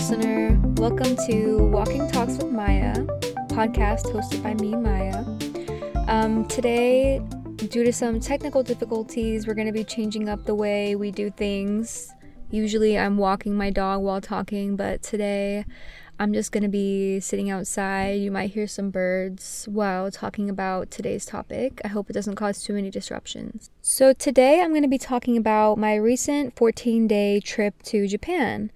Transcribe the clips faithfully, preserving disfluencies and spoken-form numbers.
listener. Welcome to Walking Talks with Maya, podcast hosted by me, Maya. Um, today, due to some technical difficulties, we're going to be changing up the way we do things. Usually I'm walking my dog while talking, but today I'm just going to be sitting outside. You might hear some birds while talking about today's topic. I hope it doesn't cause too many disruptions. So today I'm going to be talking about my recent fourteen-day trip to Japan.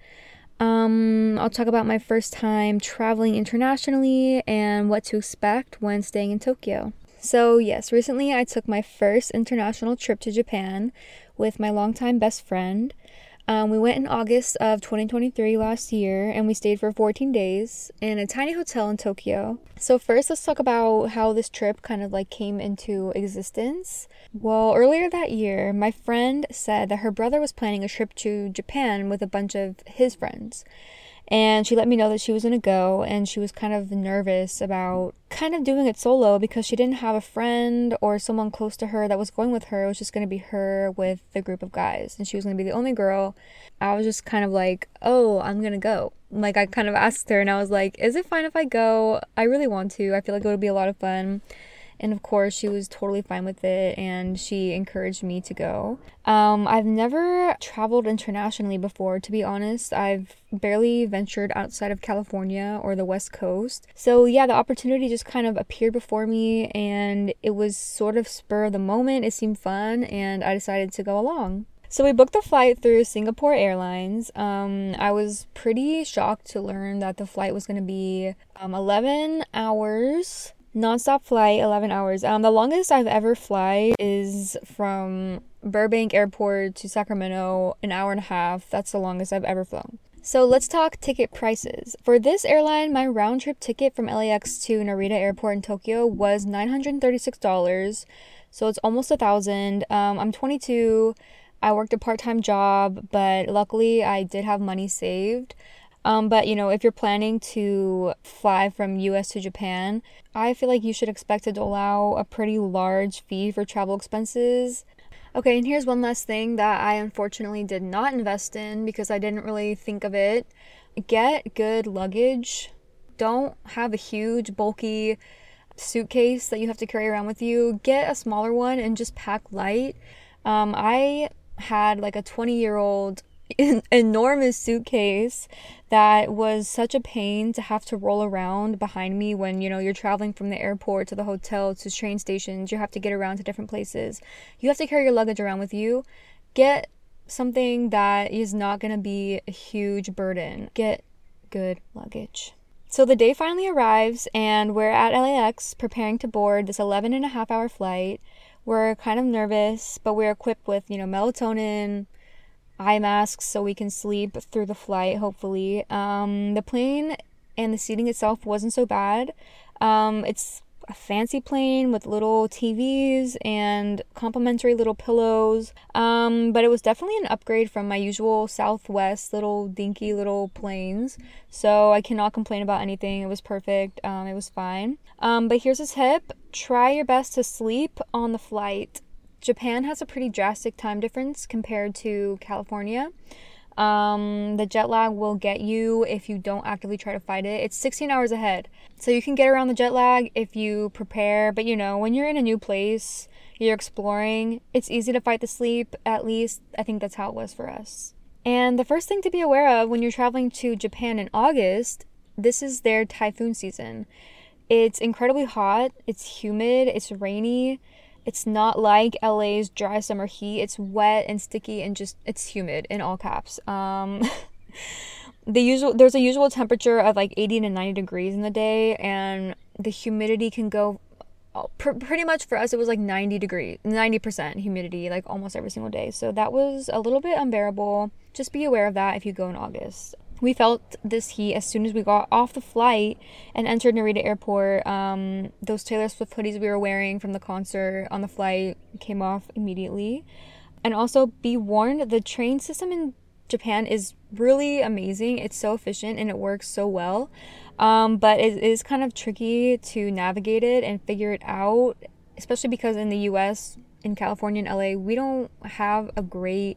Um, I'll talk about my first time traveling internationally and what to expect when staying in Tokyo. So yes, recently I took my first international trip to Japan with my longtime best friend. Um, we went in August of twenty twenty-three last year, and we stayed for fourteen days in a tiny hotel in Tokyo. So first, let's talk about how this trip kind of like came into existence. Well, earlier that year, my friend said that her brother was planning a trip to Japan with a bunch of his friends. And she let me know that she was going to go, and she was kind of nervous about kind of doing it solo because she didn't have a friend or someone close to her that was going with her. It was just going to be her with the group of guys, and she was going to be the only girl. I was just kind of like, oh, I'm going to go. Like, I kind of asked her, and I was like, is it fine if I go? I really want to. I feel like it would be a lot of fun. And of course, she was totally fine with it, and she encouraged me to go. Um, I've never traveled internationally before, to be honest. I've barely ventured outside of California or the West Coast. So yeah, the opportunity just kind of appeared before me, and it was sort of spur of the moment. It seemed fun, and I decided to go along. So we booked the flight through Singapore Airlines. Um, I was pretty shocked to learn that the flight was going to be um, eleven hours. Non-stop flight, eleven hours. Um, the longest I've ever fly is from Burbank Airport to Sacramento, an hour and a half. That's the longest I've ever flown. So let's talk ticket prices. For this airline, my round-trip ticket from L A X to Narita Airport in Tokyo was nine hundred thirty-six dollars. So it's almost a thousand. Um, I'm twenty-two. I worked a part-time job, but luckily I did have money saved. Um, but, you know, if you're planning to fly from U S to Japan, I feel like you should expect to dole out a pretty large fee for travel expenses. Okay, and here's one last thing that I unfortunately did not invest in because I didn't really think of it. Get good luggage. Don't have a huge, bulky suitcase that you have to carry around with you. Get a smaller one and just pack light. Um, I had like a twenty-year-old enormous suitcase that was such a pain to have to roll around behind me when, you know, you're traveling from the airport to the hotel to train stations. You have to get around to different places. You have to carry your luggage around with you. Get something that is not going to be a huge burden. Get good luggage. So the day finally arrives, and we're at L A X preparing to board this eleven and a half hour flight. We're kind of nervous, but we're equipped with, you know, melatonin, eye masks so we can sleep through the flight, hopefully. Um, the plane and the seating itself wasn't so bad. Um, it's a fancy plane with little T Vs and complimentary little pillows. Um, but it was definitely an upgrade from my usual Southwest little dinky little planes. So I cannot complain about anything. It was perfect. Um, it was fine. Um, but here's a tip. Try your best to sleep on the flight. Japan has a pretty drastic time difference compared to California. Um, the jet lag will get you if you don't actively try to fight it. It's sixteen hours ahead. So you can get around the jet lag if you prepare. But, you know, when you're in a new place, you're exploring, it's easy to fight the sleep. At least I think that's how it was for us. And the first thing to be aware of when you're traveling to Japan in August, this is their typhoon season. It's incredibly hot. It's humid. It's rainy. It's not like L A's dry summer heat. It's wet and sticky and just, it's humid in all caps. Um, the usual, there's a usual temperature of like eighty to ninety degrees in the day, and the humidity can go, pr- pretty much for us, it was like ninety degrees, ninety percent humidity, like almost every single day. So that was a little bit unbearable. Just be aware of that if you go in August. We felt this heat as soon as we got off the flight and entered Narita Airport. Um, those Taylor Swift hoodies we were wearing from the concert on the flight came off immediately. And also be warned, the train system in Japan is really amazing. It's so efficient and it works so well. Um, but it is kind of tricky to navigate it and figure it out, especially because in the U S, in California and L A, we don't have a great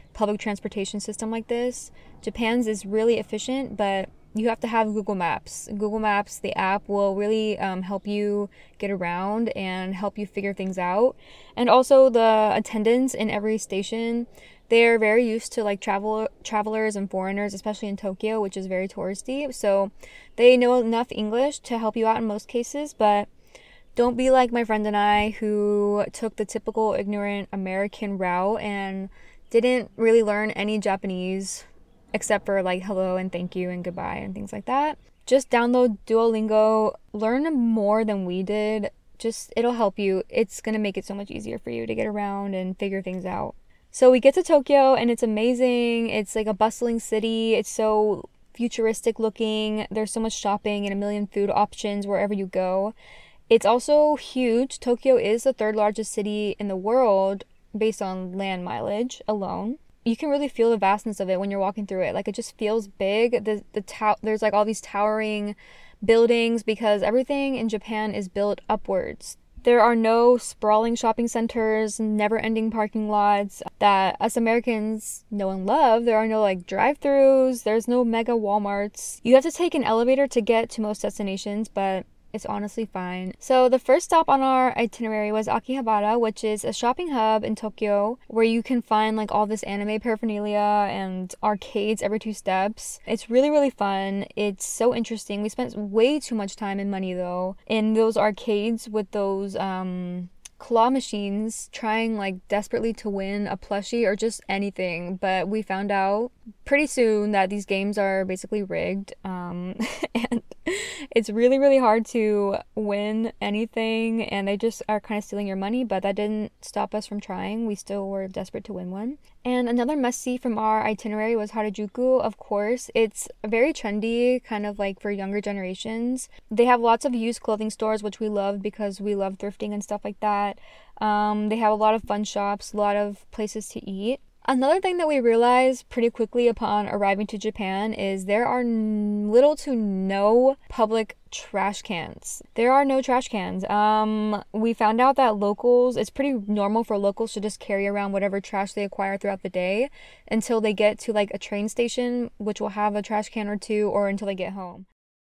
public transportation system like this. Japan's is really efficient, but you have to have Google Maps. Google Maps, the app, will really um, help you get around and help you figure things out. And also the attendants in every station, they're very used to like travel travelers and foreigners, especially in Tokyo, which is very touristy. So they know enough English to help you out in most cases, but don't be like my friend and I, who took the typical ignorant American route and didn't really learn any Japanese except for like hello and thank you and goodbye and things like that. Just download Duolingo, learn more than we did. Just, it'll help you. It's gonna make it so much easier for you to get around and figure things out. So we get to Tokyo and it's amazing. It's like a bustling city. It's so futuristic looking. There's so much shopping and a million food options wherever you go. It's also huge. Tokyo is the third largest city in the world based on land mileage alone. You can really feel the vastness of it when you're walking through it. Like, it just feels big. The the tow- there's like all these towering buildings because everything in Japan is built upwards. There are no sprawling shopping centers, never-ending parking lots that us Americans know and love. There are no like drive-thrus. There's no mega Walmarts. You have to take an elevator to get to most destinations, but it's honestly fine. So the first stop on our itinerary was Akihabara, which is a shopping hub in Tokyo where you can find like all this anime paraphernalia and arcades every two steps. It's really, really fun. It's so interesting. We spent way too much time and money though in those arcades with those um claw machines, trying like desperately to win a plushie or just anything, but we found out pretty soon that these games are basically rigged, um and it's really, really hard to win anything, and they just are kind of stealing your money, but that didn't stop us from trying. We still were desperate to win one. And another must-see from our itinerary was Harajuku, of course. It's very trendy, kind of like for younger generations. They have lots of used clothing stores, which we loved because we love thrifting and stuff like that. Um, they have a lot of fun shops, a lot of places to eat. Another thing that we realized pretty quickly upon arriving to Japan is there are n- little to no public trash cans. There are no trash cans. Um, we found out that locals, it's pretty normal for locals to just carry around whatever trash they acquire throughout the day until they get to like a train station, which will have a trash can or two, or until they get home.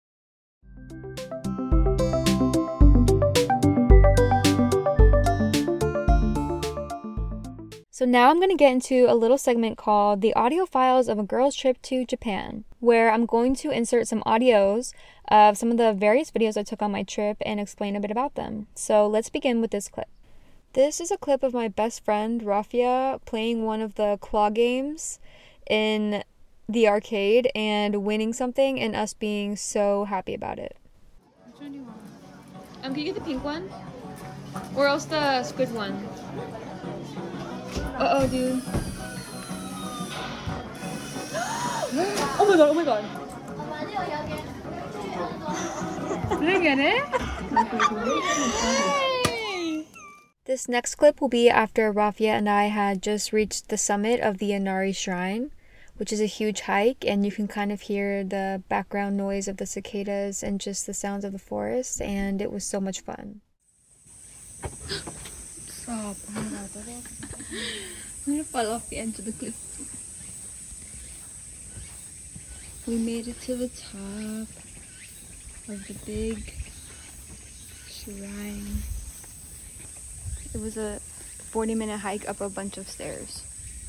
So now I'm going to get into a little segment called The Audio Files of a Girl's Trip to Japan, where I'm going to insert some audios of some of the various videos I took on my trip and explain a bit about them. So let's begin with this clip. This is a clip of my best friend, Rafia, playing one of the claw games in the arcade and winning something and us being so happy about it. Which one do you want? Um, can you get the pink one? Or else the squid one? Uh-oh, dude. Oh my god, oh my god. Did I get it? Yay! This next clip will be after Rafia and I had just reached the summit of the Inari Shrine, which is a huge hike, and you can kind of hear the background noise of the cicadas and just the sounds of the forest, and it was so much fun. Stop. I'm gonna fall off the edge of the cliff. We made it to the top of the big shrine. It was a forty minute hike up a bunch of stairs.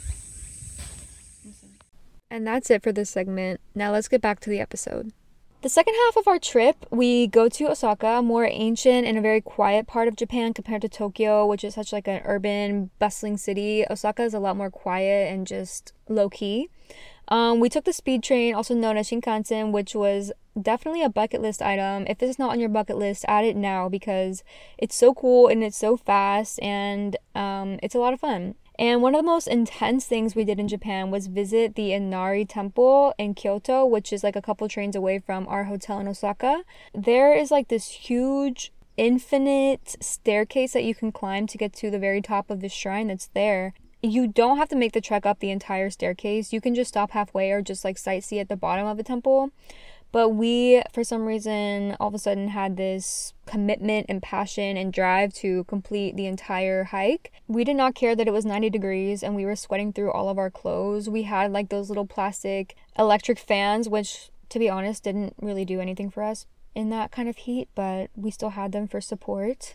And that's it for this segment. Now let's get back to the episode. The second half of our trip, we go to Osaka, a more ancient and a very quiet part of Japan compared to Tokyo, which is such like an urban, bustling city. Osaka is a lot more quiet and just low-key. Um, we took the speed train, also known as Shinkansen, which was definitely a bucket list item. If this is not on your bucket list, add it now because it's so cool and it's so fast and um, it's a lot of fun. And one of the most intense things we did in Japan was visit the Inari Temple in Kyoto, which is like a couple trains away from our hotel in Osaka. There is like this huge, infinite staircase that you can climb to get to the very top of the shrine that's there. You don't have to make the trek up the entire staircase. You can just stop halfway or just like sightsee at the bottom of the temple. But we, for some reason, all of a sudden had this commitment and passion and drive to complete the entire hike. We did not care that it was ninety degrees and we were sweating through all of our clothes. We had like those little plastic electric fans, which, to be honest, didn't really do anything for us in that kind of heat, but we still had them for support.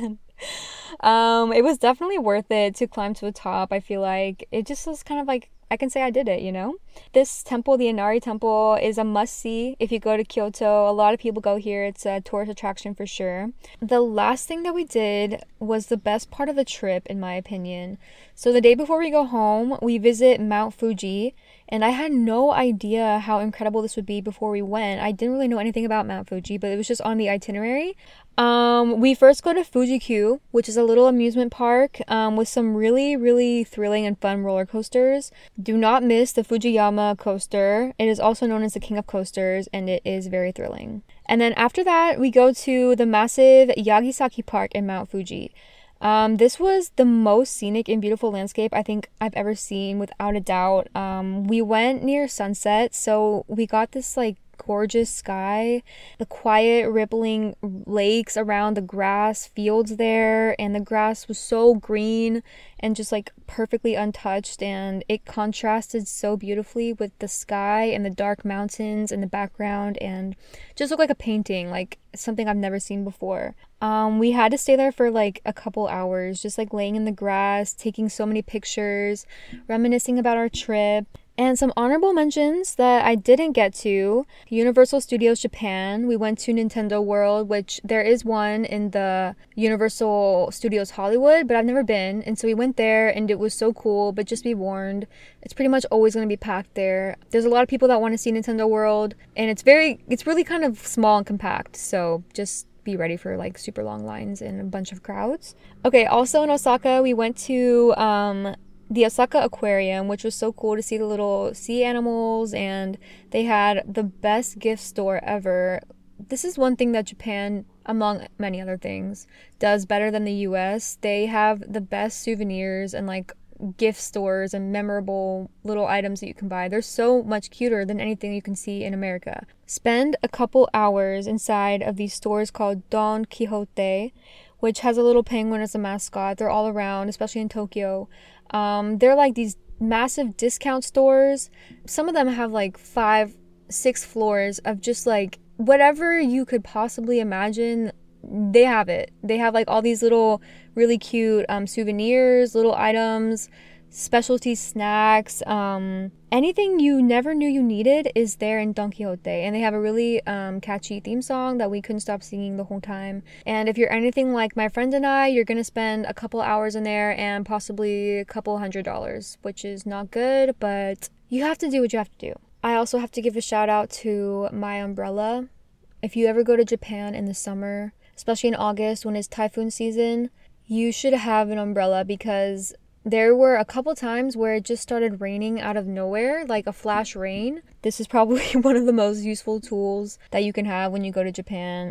um, it was definitely worth it to climb to the top. I feel like it just was kind of like, I can say I did it, you know? This temple, the Inari Temple, is a must-see if you go to Kyoto. A lot of people go here. It's a tourist attraction for sure. The last thing that we did was the best part of the trip, in my opinion. So the day before we go home, we visit Mount Fuji, and I had no idea how incredible this would be before we went. I didn't really know anything about Mount Fuji, but it was just on the itinerary. Um, we first go to Fuji-Q, which is a little amusement park um, with some really, really thrilling and fun roller coasters. Do not miss the Fujiyama coaster. It is also known as the King of Coasters, and it is very thrilling. And then after that, we go to the massive Yagisaki Park in Mount Fuji. Um, this was the most scenic and beautiful landscape I think I've ever seen, without a doubt. Um, we went near sunset, so we got this like gorgeous sky, the quiet rippling lakes around the grass fields there, and the grass was so green and just like perfectly untouched, and it contrasted so beautifully with the sky and the dark mountains in the background, and just looked like a painting, like something I've never seen before. Um, we had to stay there for like a couple hours, just like laying in the grass, taking so many pictures, reminiscing about our trip. And some honorable mentions that I didn't get to: Universal Studios Japan. We went to Nintendo World, which there is one in the Universal Studios Hollywood, but I've never been. And so we went there and it was so cool, but just be warned, it's pretty much always going to be packed there. There's a lot of people that want to see Nintendo World, and it's very, it's really kind of small and compact. So just be ready for like super long lines and a bunch of crowds. Okay, also in Osaka, we went to um, the Osaka Aquarium, which was so cool to see the little sea animals, and they had the best gift store ever. This is one thing that Japan, among many other things, does better than the U S. They have the best souvenirs and like gift stores and memorable little items that you can buy. They're so much cuter than anything you can see in America. Spend a couple hours inside of these stores called Don Quixote, which has a little penguin as a mascot. They're all around, especially in Tokyo. Um, they're like these massive discount stores. Some of them have like five, six floors of just like whatever you could possibly imagine. They have it. They have like all these little really cute um, souvenirs, little items, specialty snacks, um, anything you never knew you needed is there in Don Quixote. And they have a really um, catchy theme song that we couldn't stop singing the whole time. And if you're anything like my friend and I, you're gonna spend a couple hours in there and possibly a couple hundred dollars, which is not good, but you have to do what you have to do. I also have to give a shout out to My Umbrella. If you ever go to Japan in the summer, especially in August when it's typhoon season, you should have an umbrella, because there were a couple times where it just started raining out of nowhere, like a flash rain. This is probably one of the most useful tools that you can have when you go to Japan.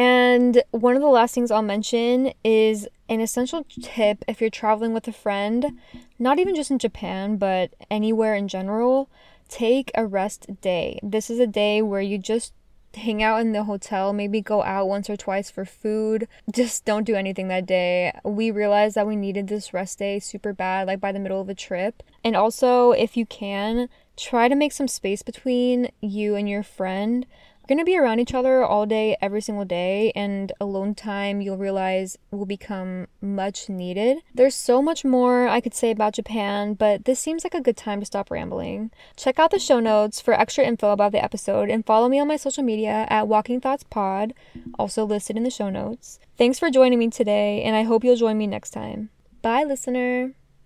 And one of the last things I'll mention is an essential tip if you're traveling with a friend, not even just in Japan, but anywhere in general. Take a rest day. This is a day where you just hang out in the hotel, maybe go out once or twice for food. Just don't do anything that day. We realized that we needed this rest day super bad, like by the middle of the trip. And also, if you can, try to make some space between you and your friend. You're gonna be around each other all day, every single day, and alone time, you'll realize, will become much needed. There's so much more I could say about Japan, but this seems like a good time to stop rambling. Check out the show notes for extra info about the episode, and follow me on my social media at Walking Thoughts Pod, also listed in the show notes. Thanks for joining me today, and I hope you'll join me next time. Bye, listener!